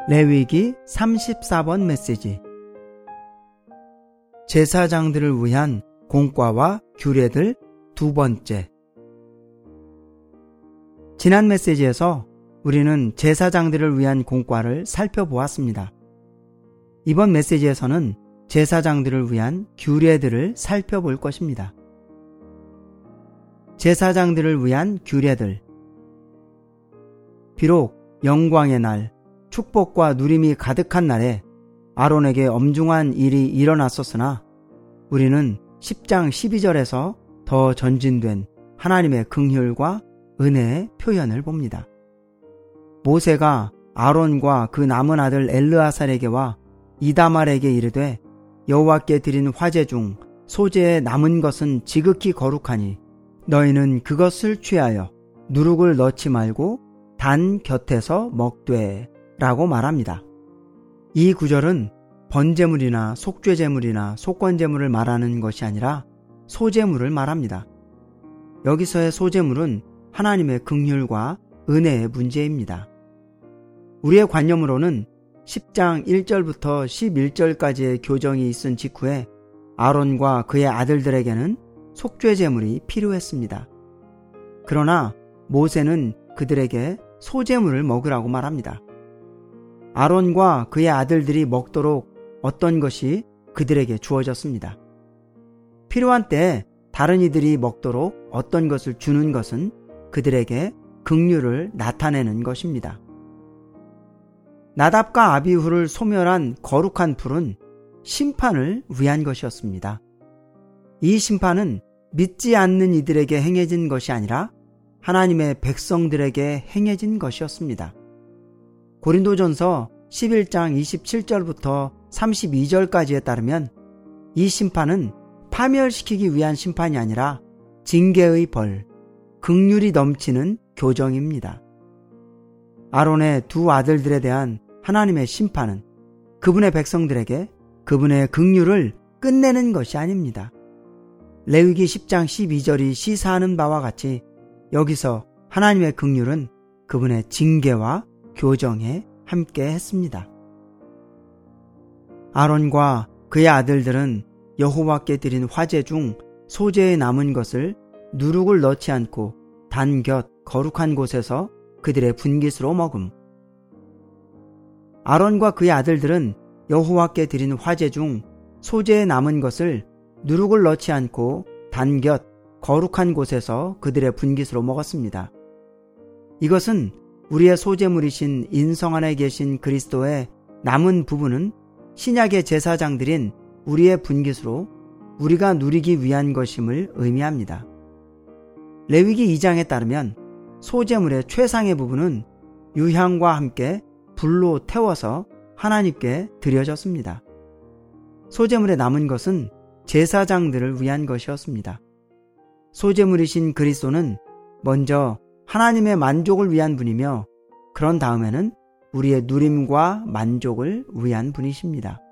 레위기 34번 메시지. 제사장들을 위한 공과와 규례들 두 번째. 지난 메시지에서 우리는 제사장들을 위한 공과를 살펴보았습니다. 이번 메시지에서는 제사장들을 위한 규례들을 살펴볼 것입니다. 제사장들을 위한 규례들. 비록 영광의 날, 축복과 누림이 가득한 날에 아론에게 엄중한 일이 일어났었으나 우리는 10장 12절에서 더 전진된 하나님의 긍휼과 은혜의 표현을 봅니다. 모세가 아론과 그 남은 아들 엘르아살에게와 이다말에게 이르되 여호와께 드린 화제 중 소재에 남은 것은 지극히 거룩하니 너희는 그것을 취하여 누룩을 넣지 말고 단 곁에서 먹되 라고 말합니다. 이 구절은 번제물이나 속죄제물이나 속건제물을 말하는 것이 아니라 소제물을 말합니다. 여기서의 소제물은 하나님의 긍휼과 은혜의 문제입니다. 우리의 관념으로는 10장 1절부터 11절까지의 교정이 있은 직후에 아론과 그의 아들들에게는 속죄제물이 필요했습니다. 그러나 모세는 그들에게 소제물을 먹으라고 말합니다. 아론과 그의 아들들이 먹도록 어떤 것이 그들에게 주어졌습니다. 필요한 때에 다른 이들이 먹도록 어떤 것을 주는 것은 그들에게 긍휼을 나타내는 것입니다. 나답과 아비후를 소멸한 거룩한 불은 심판을 위한 것이었습니다. 이 심판은 믿지 않는 이들에게 행해진 것이 아니라 하나님의 백성들에게 행해진 것이었습니다. 고린도전서 11장 27절부터 32절까지에 따르면 이 심판은 파멸시키기 위한 심판이 아니라 징계의 벌, 긍휼이 넘치는 교정입니다. 아론의 두 아들들에 대한 하나님의 심판은 그분의 백성들에게 그분의 긍휼을 끝내는 것이 아닙니다. 레위기 10장 12절이 시사하는 바와 같이 여기서 하나님의 긍휼은 그분의 징계와 교정에 함께 했습니다. 아론과 그의 아들들은 여호와께 드린 화제 중 소재에 남은 것을 누룩을 넣지 않고 단 곁 거룩한 곳에서 그들의 분깃으로 먹음. 아론과 그의 아들들은 여호와께 드린 화제 중 소재에 남은 것을 누룩을 넣지 않고 단 곁 거룩한 곳에서 그들의 분깃으로 먹었습니다. 이것은 우리의 소재물이신 인성 안에 계신 그리스도의 남은 부분은 신약의 제사장들인 우리의 분깃으로 우리가 누리기 위한 것임을 의미합니다. 레위기 2장에 따르면 소재물의 최상의 부분은 유향과 함께 불로 태워서 하나님께 드려졌습니다. 소재물에 남은 것은 제사장들을 위한 것이었습니다. 소재물이신 그리스도는 먼저 하나님의 만족을 위한 분이며 그런 다음에는 우리의 누림과 만족을 위한 분이십니다.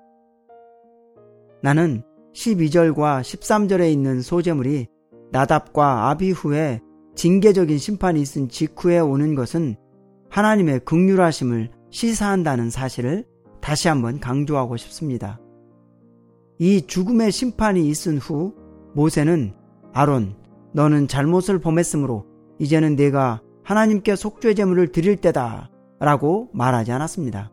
나는 12절과 13절에 있는 소재물이 나답과 아비후의 징계적인 심판이 있은 직후에 오는 것은 하나님의 긍휼하심을 시사한다는 사실을 다시 한번 강조하고 싶습니다. 이 죽음의 심판이 있은 후 모세는 아론, 너는 잘못을 범했으므로 이제는 내가 하나님께 속죄제물을 드릴 때다 라고 말하지 않았습니다.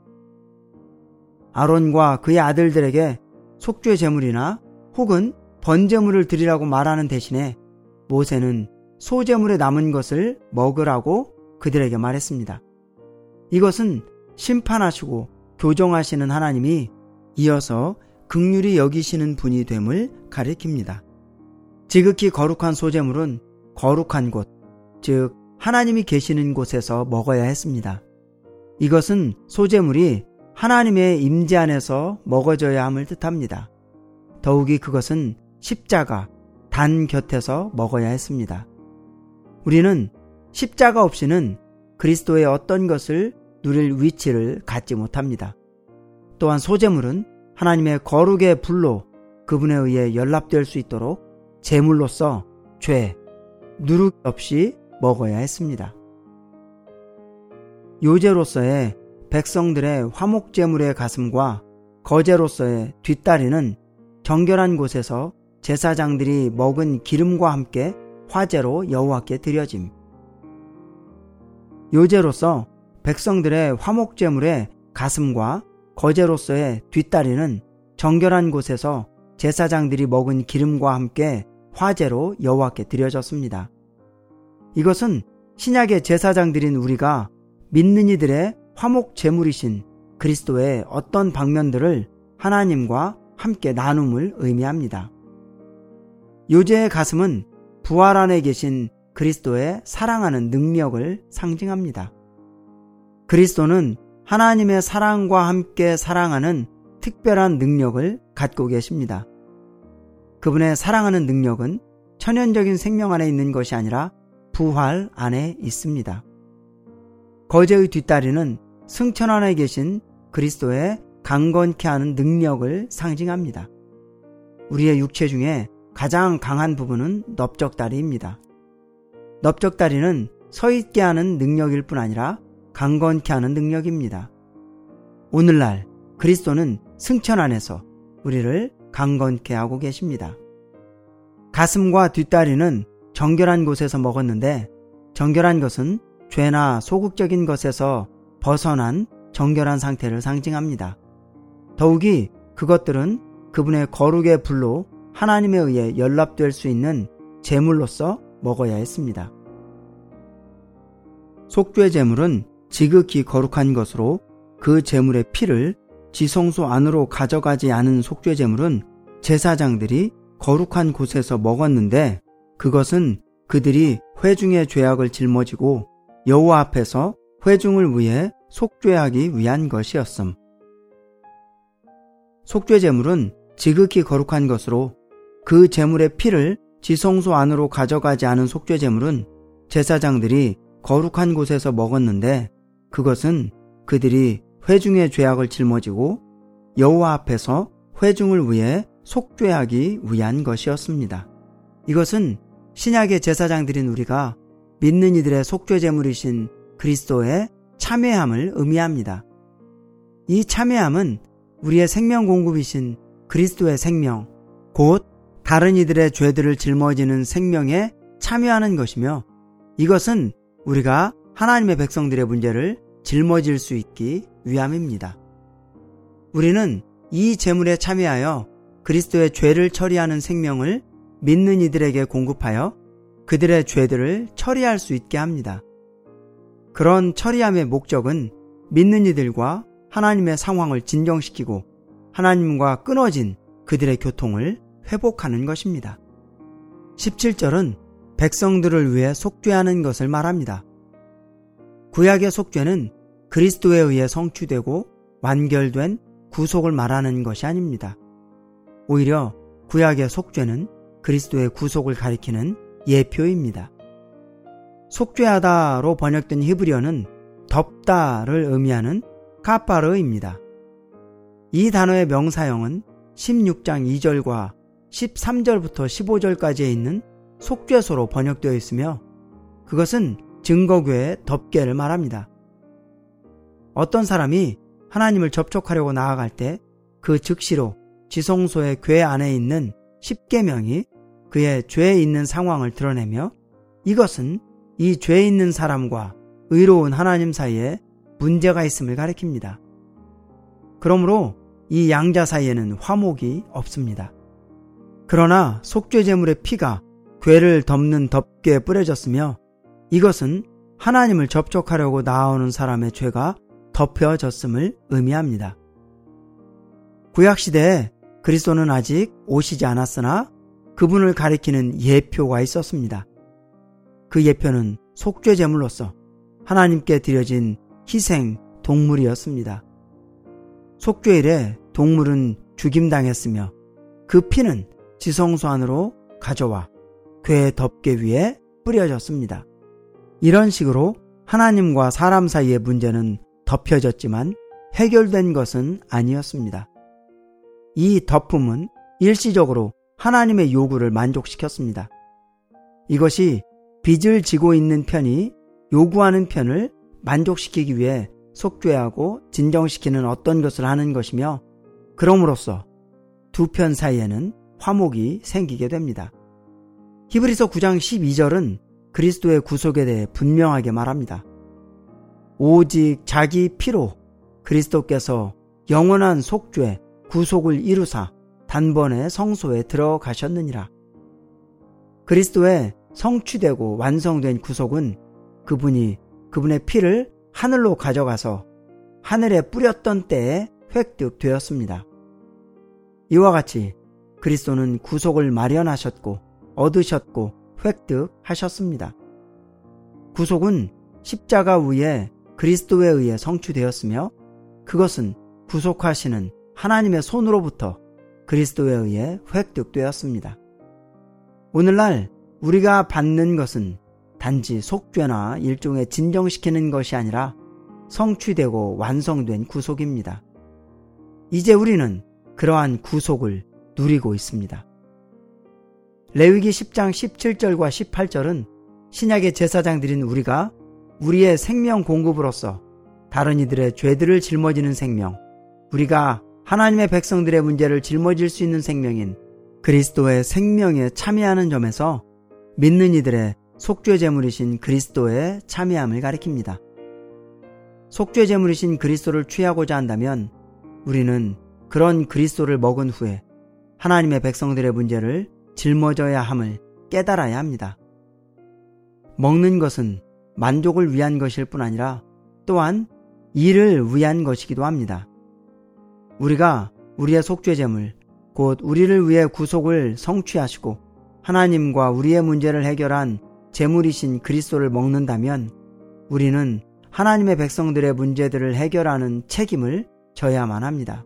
아론과 그의 아들들에게 속죄제물이나 혹은 번제물을 드리라고 말하는 대신에 모세는 소제물에 남은 것을 먹으라고 그들에게 말했습니다. 이것은 심판하시고 교정하시는 하나님이 이어서 긍휼히 여기시는 분이 됨을 가리킵니다. 지극히 거룩한 소제물은 거룩한 곳, 즉 하나님이 계시는 곳에서 먹어야 했습니다. 이것은 소제물이 하나님의 임재 안에서 먹어져야 함을 뜻합니다. 더욱이 그것은 십자가, 단 곁에서 먹어야 했습니다. 우리는 십자가 없이는 그리스도의 어떤 것을 누릴 위치를 갖지 못합니다. 또한 소제물은 하나님의 거룩의 불로 그분에 의해 연락될 수 있도록 제물로서 죄, 누룩 없이 먹어야 했습니다. 요제로서의 백성들의 화목제물의 가슴과 거제로서의 뒷다리는 정결한 곳에서 제사장들이 먹은 기름과 함께 화제로 여호와께 드려짐. 요제로서 백성들의 화목제물의 가슴과 거제로서의 뒷다리는 정결한 곳에서 제사장들이 먹은 기름과 함께 화제로 여호와께 드려졌습니다. 이것은 신약의 제사장들인 우리가 믿는 이들의 화목제물이신 그리스도의 어떤 방면들을 하나님과 함께 나눔을 의미합니다. 요제의 가슴은 부활 안에 계신 그리스도의 사랑하는 능력을 상징합니다. 그리스도는 하나님의 사랑과 함께 사랑하는 특별한 능력을 갖고 계십니다. 그분의 사랑하는 능력은 천연적인 생명 안에 있는 것이 아니라 부활 안에 있습니다. 거제의 뒷다리는 승천 안에 계신 그리스도의 강건케 하는 능력을 상징합니다. 우리의 육체 중에 가장 강한 부분은 넓적다리입니다. 넓적다리는 서 있게 하는 능력일 뿐 아니라 강건케 하는 능력입니다. 오늘날 그리스도는 승천 안에서 우리를 강건케 하고 계십니다. 가슴과 뒷다리는 정결한 곳에서 먹었는데 정결한 것은 죄나 소극적인 것에서 벗어난 정결한 상태를 상징합니다. 더욱이 그것들은 그분의 거룩의 불로 하나님에 의해 연락될 수 있는 제물로서 먹어야 했습니다. 속죄 제물은 지극히 거룩한 것으로 그 제물의 피를 지성소 안으로 가져가지 않은 속죄 제물은 제사장들이 거룩한 곳에서 먹었는데 그것은 그들이 회중의 죄악을 짊어지고 여호와 앞에서 회중을 위해 속죄하기 위한 것이었음. 속죄 제물은 지극히 거룩한 것으로 그 제물의 피를 지성소 안으로 가져가지 않은 속죄 제물은 제사장들이 거룩한 곳에서 먹었는데 그것은 그들이 회중의 죄악을 짊어지고 여호와 앞에서 회중을 위해 속죄하기 위한 것이었습니다. 이것은 신약의 제사장들인 우리가 믿는 이들의 속죄 제물이신 그리스도의 참회함을 의미합니다. 이 참회함은 우리의 생명 공급이신 그리스도의 생명, 곧 다른 이들의 죄들을 짊어지는 생명에 참여하는 것이며 이것은 우리가 하나님의 백성들의 문제를 짊어질 수 있기 위함입니다. 우리는 이 제물에 참여하여 그리스도의 죄를 처리하는 생명을 믿는 이들에게 공급하여 그들의 죄들을 처리할 수 있게 합니다. 그런 처리함의 목적은 믿는 이들과 하나님의 상황을 진정시키고 하나님과 끊어진 그들의 교통을 회복하는 것입니다. 17절은 백성들을 위해 속죄하는 것을 말합니다. 구약의 속죄는 그리스도에 의해 성취되고 완결된 구속을 말하는 것이 아닙니다. 오히려 구약의 속죄는 그리스도의 구속을 가리키는 예표입니다. 속죄하다로 번역된 히브리어는 덮다를 의미하는 카파르입니다. 이 단어의 명사형은 16장 2절과 13절부터 15절까지에 있는 속죄소로 번역되어 있으며 그것은 증거궤의 덮개를 말합니다. 어떤 사람이 하나님을 접촉하려고 나아갈 때 그 즉시로 지성소의 궤 안에 있는 십계명이 그의 죄에 있는 상황을 드러내며 이것은 이 죄에 있는 사람과 의로운 하나님 사이에 문제가 있음을 가리킵니다. 그러므로 이 양자 사이에는 화목이 없습니다. 그러나 속죄 제물의 피가 궤를 덮는 덮개에 뿌려졌으며 이것은 하나님을 접촉하려고 나아오는 사람의 죄가 덮여졌음을 의미합니다. 구약시대에 그리스도는 아직 오시지 않았으나 그분을 가리키는 예표가 있었습니다. 그 예표는 속죄 제물로서 하나님께 드려진 희생 동물이었습니다. 속죄일에 동물은 죽임당했으며 그 피는 지성소 안으로 가져와 궤 덮개 위에 뿌려졌습니다. 이런 식으로 하나님과 사람 사이의 문제는 덮여졌지만 해결된 것은 아니었습니다. 이 덮음은 일시적으로 하나님의 요구를 만족시켰습니다. 이것이 빚을 지고 있는 편이 요구하는 편을 만족시키기 위해 속죄하고 진정시키는 어떤 것을 하는 것이며, 그럼으로써 두 편 사이에는 화목이 생기게 됩니다. 히브리서 9장 12절은 그리스도의 구속에 대해 분명하게 말합니다. 오직 자기 피로 그리스도께서 영원한 속죄, 구속을 이루사 단번에 성소에 들어가셨느니라. 그리스도의 성취되고 완성된 구속은 그분의 피를 하늘로 가져가서 하늘에 뿌렸던 때에 획득되었습니다. 이와 같이 그리스도는 구속을 마련하셨고 얻으셨고 획득하셨습니다. 구속은 십자가 위에 그리스도에 의해 성취되었으며, 그것은 구속하시는 하나님의 손으로부터 그리스도에 의해 획득되었습니다. 오늘날 우리가 받는 것은 단지 속죄나 일종의 진정시키는 것이 아니라 성취되고 완성된 구속입니다. 이제 우리는 그러한 구속을 누리고 있습니다. 레위기 10장 17절과 18절은 신약의 제사장들인 우리가 우리의 생명 공급으로서 다른 이들의 죄들을 짊어지는 생명, 우리가 하나님의 백성들의 문제를 짊어질 수 있는 생명인 그리스도의 생명에 참여하는 점에서 믿는 이들의 속죄 제물이신 그리스도의 참여함을 가리킵니다. 속죄 제물이신 그리스도를 취하고자 한다면 우리는 그런 그리스도를 먹은 후에 하나님의 백성들의 문제를 짊어져야 함을 깨달아야 합니다. 먹는 것은 만족을 위한 것일 뿐 아니라 또한 이를 위한 것이기도 합니다. 우리가 우리의 속죄 제물, 곧 우리를 위해 구속을 성취하시고 하나님과 우리의 문제를 해결한 제물이신 그리스도를 먹는다면 우리는 하나님의 백성들의 문제들을 해결하는 책임을 져야만 합니다.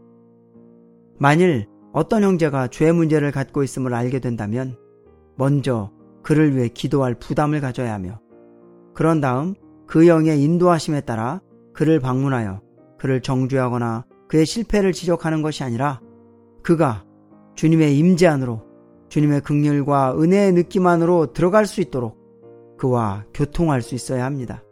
만일 어떤 형제가 죄 문제를 갖고 있음을 알게 된다면 먼저 그를 위해 기도할 부담을 가져야 하며, 그런 다음 그 영의 인도하심에 따라 그를 방문하여 그를 정죄하거나 그의 실패를 지적하는 것이 아니라 그가 주님의 임재 안으로, 주님의 긍휼과 은혜의 느낌 안으로 들어갈 수 있도록 그와 교통할 수 있어야 합니다.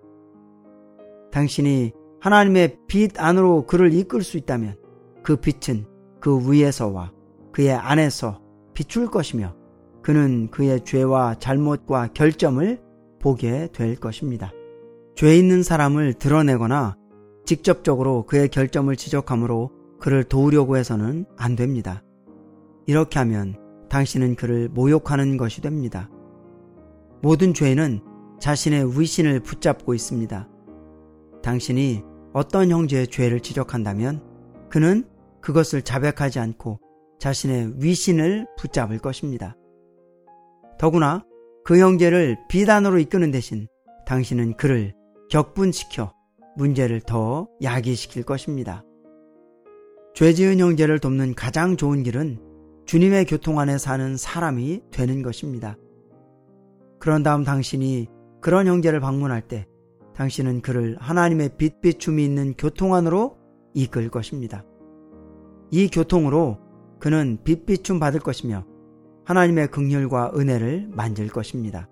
당신이 하나님의 빛 안으로 그를 이끌 수 있다면 그 빛은 그 위에서와 그의 안에서 비출 것이며 그는 그의 죄와 잘못과 결점을 보게 될 것입니다. 죄 있는 사람을 드러내거나 직접적으로 그의 결점을 지적함으로 그를 도우려고 해서는 안 됩니다. 이렇게 하면 당신은 그를 모욕하는 것이 됩니다. 모든 죄인은 자신의 위신을 붙잡고 있습니다. 당신이 어떤 형제의 죄를 지적한다면 그는 그것을 자백하지 않고 자신의 위신을 붙잡을 것입니다. 더구나 그 형제를 비단으로 이끄는 대신 당신은 그를 격분시켜 문제를 더 야기시킬 것입니다. 죄 지은 형제를 돕는 가장 좋은 길은 주님의 교통 안에 사는 사람이 되는 것입니다. 그런 다음 당신이 그런 형제를 방문할 때 당신은 그를 하나님의 빛 비춤이 있는 교통 안으로 이끌 것입니다. 이 교통으로 그는 빛 비춤 받을 것이며 하나님의 긍휼과 은혜를 만질 것입니다.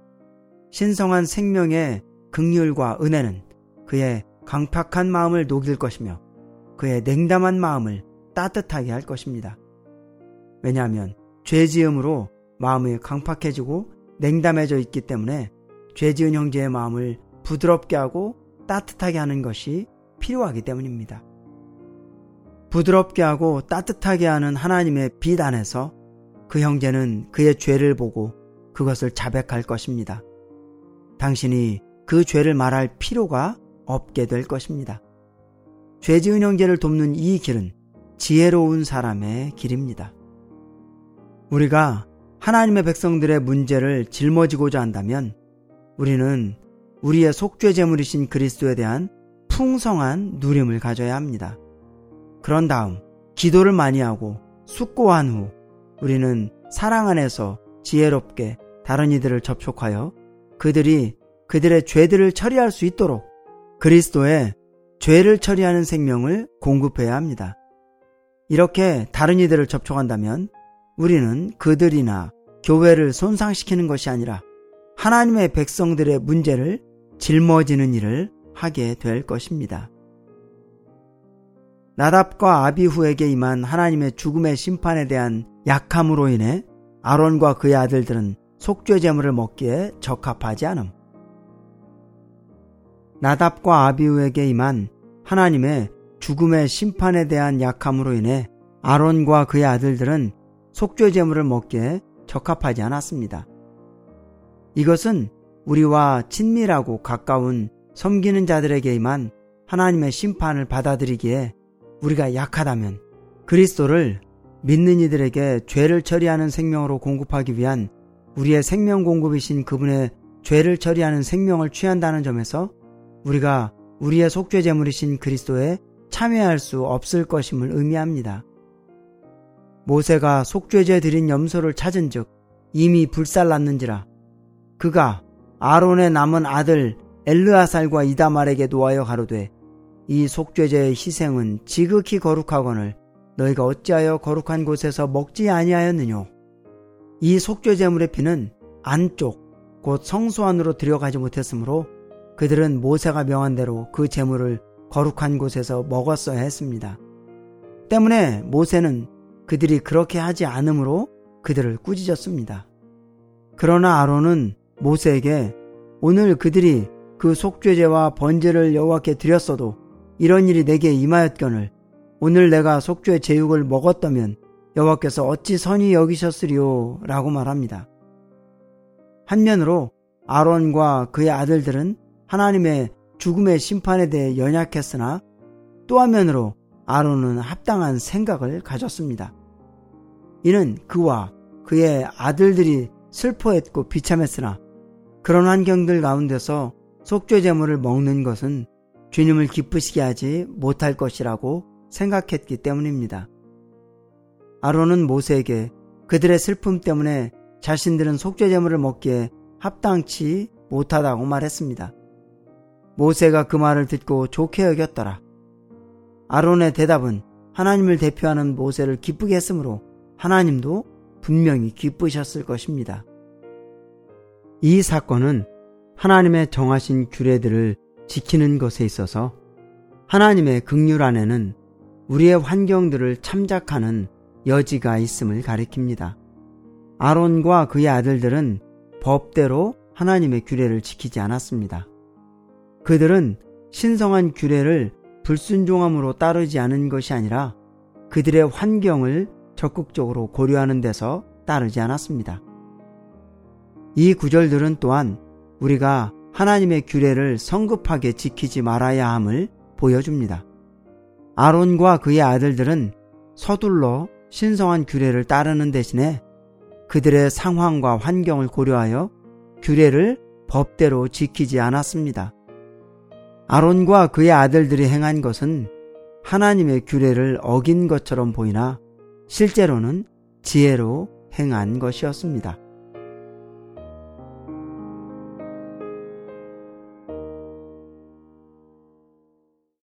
신성한 생명의 긍휼과 은혜는 그의 강팍한 마음을 녹일 것이며 그의 냉담한 마음을 따뜻하게 할 것입니다. 왜냐하면 죄 지음으로 마음이 강팍해지고 냉담해져 있기 때문에 죄 지은 형제의 마음을 부드럽게 하고 따뜻하게 하는 것이 필요하기 때문입니다. 부드럽게 하고 따뜻하게 하는 하나님의 빛 안에서 그 형제는 그의 죄를 보고 그것을 자백할 것입니다. 당신이 그 죄를 말할 필요가 없게 될 것입니다. 죄 지은 형제를 돕는 이 길은 지혜로운 사람의 길입니다. 우리가 하나님의 백성들의 문제를 짊어지고자 한다면 우리는 우리의 속죄 제물이신 그리스도에 대한 풍성한 누림을 가져야 합니다. 그런 다음 기도를 많이 하고 숙고한 후 우리는 사랑 안에서 지혜롭게 다른 이들을 접촉하여 그들이 그들의 죄들을 처리할 수 있도록 그리스도의 죄를 처리하는 생명을 공급해야 합니다. 이렇게 다른 이들을 접촉한다면 우리는 그들이나 교회를 손상시키는 것이 아니라 하나님의 백성들의 문제를 짊어지는 일을 하게 될 것입니다. 나답과 아비후에게 임한 하나님의 죽음의 심판에 대한 약함으로 인해 아론과 그의 아들들은 속죄 제물을 먹기에 적합하지 않음. 나답과 아비후에게 임한 하나님의 죽음의 심판에 대한 약함으로 인해 아론과 그의 아들들은 속죄 제물을 먹기에 적합하지 않았습니다. 이것은 우리와 친밀하고 가까운 섬기는 자들에게 임한 하나님의 심판을 받아들이기에 우리가 약하다면 그리스도를 믿는 이들에게 죄를 처리하는 생명으로 공급하기 위한 우리의 생명 공급이신 그분의 죄를 처리하는 생명을 취한다는 점에서 우리가 우리의 속죄 제물이신 그리스도에 참여할 수 없을 것임을 의미합니다. 모세가 속죄제 드린 염소를 찾은즉 이미 불살랐는지라 그가 아론의 남은 아들 엘르아살과 이다말에게 노하여 가로되 이 속죄제의 희생은 지극히 거룩하거늘 너희가 어찌하여 거룩한 곳에서 먹지 아니하였느뇨. 이 속죄제물의 피는 안쪽 곧 성소 안으로 들여가지 못했으므로 그들은 모세가 명한 대로 그 제물을 거룩한 곳에서 먹었어야 했습니다. 때문에 모세는 그들이 그렇게 하지 않으므로 그들을 꾸짖었습니다. 그러나 아론은 모세에게 오늘 그들이 그 속죄제와 번제를 여호와께 드렸어도 이런 일이 내게 임하였거늘 오늘 내가 속죄 제육을 먹었다면 여호와께서 어찌 선히 여기셨으리요 라고 말합니다. 한면으로 아론과 그의 아들들은 하나님의 죽음의 심판에 대해 연약했으나 또 한면으로 아론은 합당한 생각을 가졌습니다. 이는 그와 그의 아들들이 슬퍼했고 비참했으나 그런 환경들 가운데서 속죄 제물을 먹는 것은 주님을 기쁘시게 하지 못할 것이라고 생각했기 때문입니다. 아론은 모세에게 그들의 슬픔 때문에 자신들은 속죄 제물을 먹기에 합당치 못하다고 말했습니다. 모세가 그 말을 듣고 좋게 여겼더라. 아론의 대답은 하나님을 대표하는 모세를 기쁘게 했으므로 하나님도 분명히 기쁘셨을 것입니다. 이 사건은 하나님의 정하신 규례들을 지키는 것에 있어서 하나님의 긍휼 안에는 우리의 환경들을 참작하는 여지가 있음을 가리킵니다. 아론과 그의 아들들은 법대로 하나님의 규례를 지키지 않았습니다. 그들은 신성한 규례를 불순종함으로 따르지 않은 것이 아니라 그들의 환경을 적극적으로 고려하는 데서 따르지 않았습니다. 이 구절들은 또한 우리가 하나님의 규례를 성급하게 지키지 말아야 함을 보여줍니다. 아론과 그의 아들들은 서둘러 신성한 규례를 따르는 대신에 그들의 상황과 환경을 고려하여 규례를 법대로 지키지 않았습니다. 아론과 그의 아들들이 행한 것은 하나님의 규례를 어긴 것처럼 보이나 실제로는 지혜로 행한 것이었습니다.